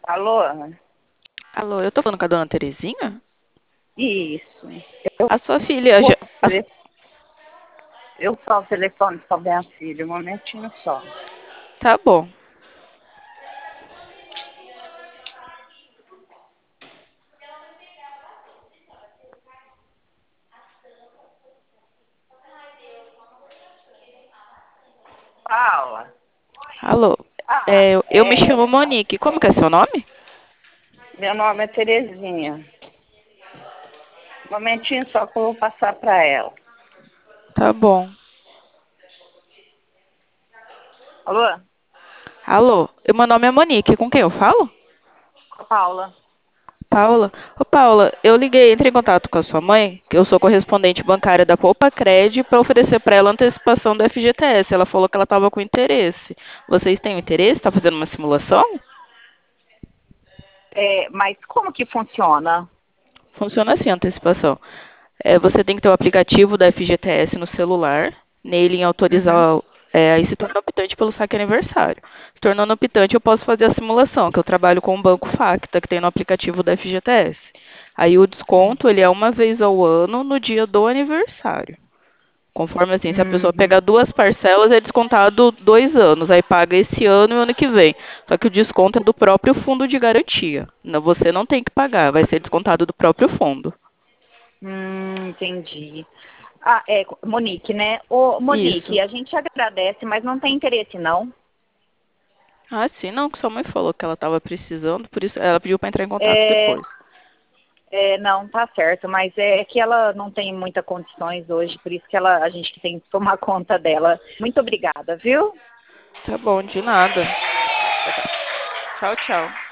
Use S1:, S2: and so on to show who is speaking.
S1: Alô?
S2: Alô, eu tô falando com a dona Terezinha?
S1: Isso. Eu
S2: A sua filha
S1: vou,
S2: já.
S1: eu falo o telefone para minha filha, um momentinho só.
S2: Tá bom.
S1: Fala.
S2: Alô, eu me chamo Monique. Como que é seu nome?
S1: Meu nome é Terezinha. Um momentinho só que eu vou passar para ela.
S2: Tá bom.
S1: Alô?
S2: Alô, meu nome é Monique. Com quem eu falo?
S1: Paula.
S2: Paula. Ô, Paula, eu liguei, entrei em contato com a sua mãe, que eu sou correspondente bancária da Poupa Cred, para oferecer para ela antecipação do FGTS. Ela falou que ela estava com interesse. Vocês têm interesse? Está fazendo uma simulação?
S1: Mas como que funciona?
S2: Funciona assim a antecipação. Você tem que ter o aplicativo da FGTS no celular, nele em
S1: Uhum.
S2: autorizar, aí se torna optante pelo saque aniversário. Se tornando optante, eu posso fazer a simulação, que eu trabalho com o Banco Facta, que tem no aplicativo da FGTS. Aí o desconto, ele é uma vez ao ano, no dia do aniversário. Conforme assim, se a pessoa
S1: Uhum.
S2: pegar duas parcelas, é descontado 2 anos. Aí paga esse ano e o ano que vem. Só que o desconto é do próprio fundo de garantia. Você não tem que pagar, vai ser descontado do próprio fundo.
S1: Entendi. Monique, né? Ô,
S2: Isso.
S1: Monique, a gente agradece, mas não tem interesse, não.
S2: Ah, sim, não, que sua mãe falou que ela estava precisando, por isso ela pediu para entrar em contato
S1: É,
S2: depois.
S1: não, tá certo, mas é que ela não tem muitas condições hoje, por isso que a gente tem que tomar conta dela. Muito obrigada, viu?
S2: Tá bom, de nada. Tchau, tchau.